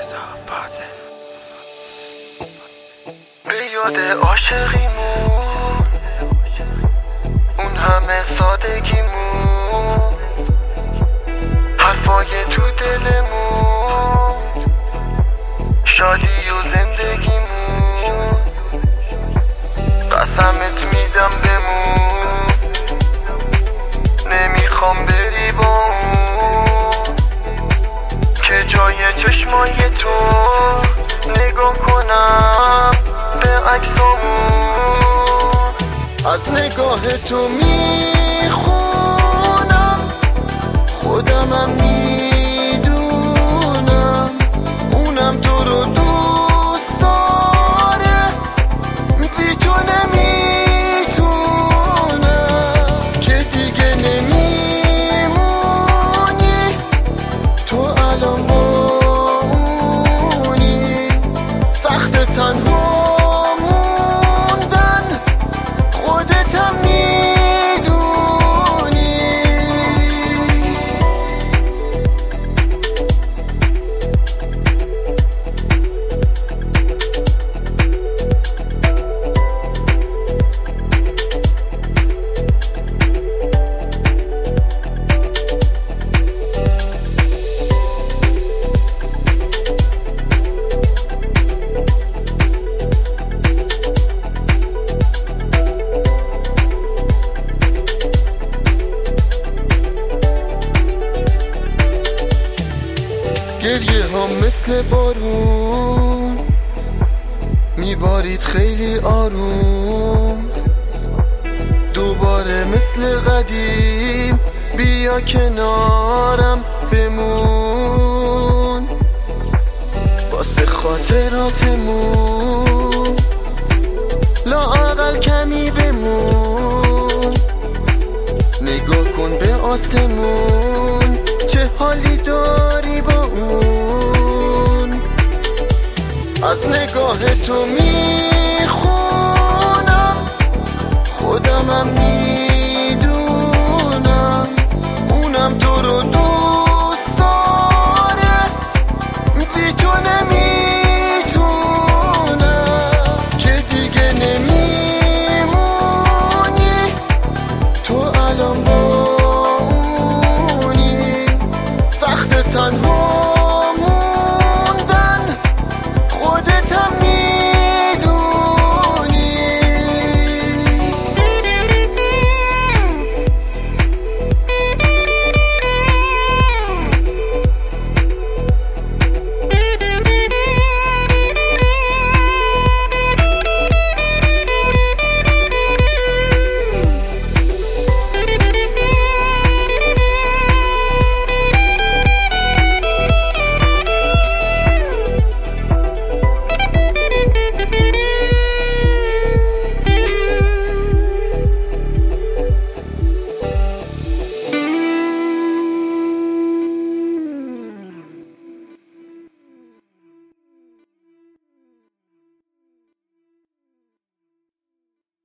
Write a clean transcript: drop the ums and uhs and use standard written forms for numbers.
به یاد عاشقیمون، اون همه سادگیمون، حرفای تو دلمون، شادی و زندگیمون. قسمت میدم بمون، نمیخوام بری با اون، که جای چشمای تو نگاه کنم به عکسامون. از نگاه تو میخونم، خودمم میدونم، اونم تو رو دوست داره، بی تو نمیتونم، که دیگه نمیمونی تو الان با اونی. سخت تنها موندن، خودتم میدونی. گریه ها مثل بارون میبارید خیلی آروم، دوباره مثل قدیم بیا کنارم بمون، واسه خاطراتمون لااقل کمی بمون. نگاه کن به آسمون، چه حالی داری با اون. از نگاه تو